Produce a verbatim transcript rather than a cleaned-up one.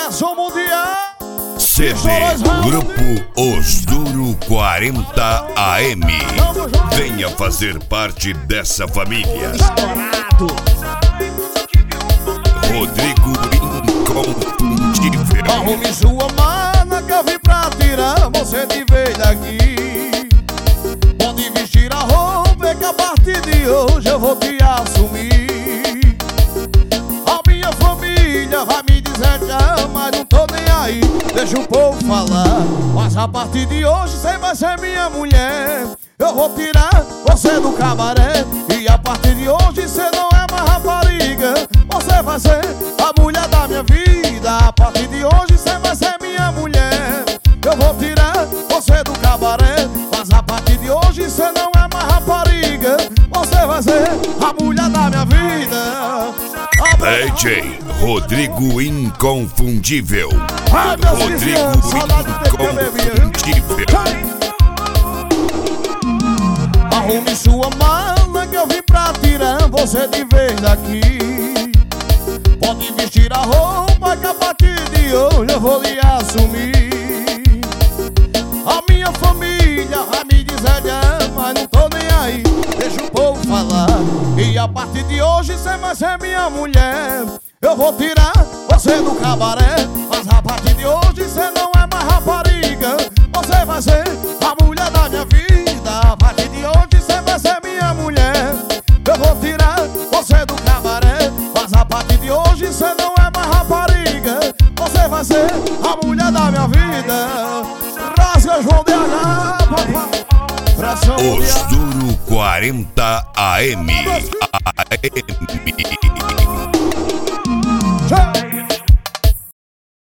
Pressão mundial. C D Grupo Os Duro quarenta A M. Venha fazer parte dessa família. Estourado. Rodrigo Inconfundível. Arrume sua mana que eu vim pra tirar você de vez daqui. Pode vestir a roupa que a partir de hoje eu vou te assumir. A minha família vai me dizer tchau, mas não tô nem aí, deixa o povo falar. Mas a partir de hoje você vai ser minha mulher. Eu vou tirar você do cabaré. E a partir de hoje você não é mais rapariga, você vai ser a mulher da minha vida. A partir de hoje você vai ser minha mulher. Eu vou tirar você do cabaré. Mas a partir de hoje você não é mais rapariga, você vai ser a mulher da minha vida. D J Rodrigo Inconfundível. Ai, Deus Rodrigo Deus, saudade do tempo que eu bebia, viu? Inconfundível. Arrume sua mala que eu vim pra tirar você de vez daqui. Pode vestir a roupa que a partir de hoje eu vou lhe assumir. A minha família vai me dizer já, mas não tô nem aí, deixa o povo falar. E a partir de hoje você vai ser minha mulher. Eu vou tirar você do cabaré. Mas a partir de hoje você não é mais rapariga, você vai ser a mulher da minha vida. A partir de hoje você vai ser minha mulher. Eu vou tirar você do cabaré. Mas a partir de hoje você não é mais rapariga, você vai ser a mulher da minha vida. Rasga João D H, papai. Pressão Os mundial. Duro quarenta A M. A M. Tchau.